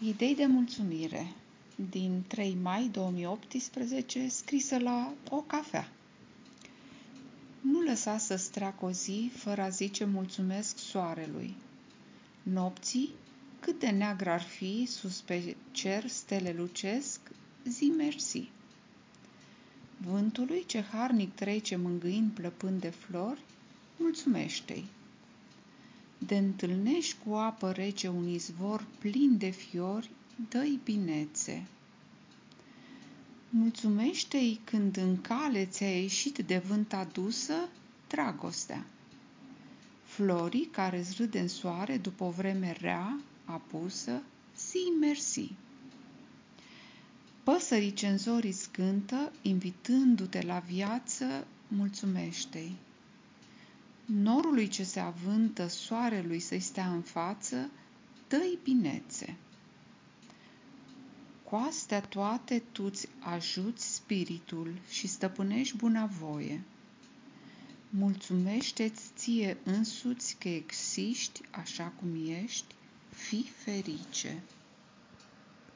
Idei de mulțumire din 3 mai 2018, scrisă la o cafea. Nu lăsa să-ți treacă o zi fără a zice mulțumesc soarelui, nopții, cât de neagră ar fi, sus pe cer stele lucesc, zi mersi. Vântului ce harnic trece mângâind plăpând de flori, mulțumește-i. De întâlnești cu apă rece un izvor plin de fiori, dă-i binețe. Mulțumește-i când în cale ți-a ieșit de vânt adusă dragostea. Florii care-ți râde în soare după o vreme rea, apusă, zi mersi. Păsării ce în zori îți cântă, invitându-te la viață, mulțumește-i. Norului ce se avântă soarelui să-i stea în față, dă-i binețe. Cu astea toate tu-ți ajuți spiritul și stăpânești bunavoie. Mulțumește-ți ție însuți că existi așa cum ești, fii ferice.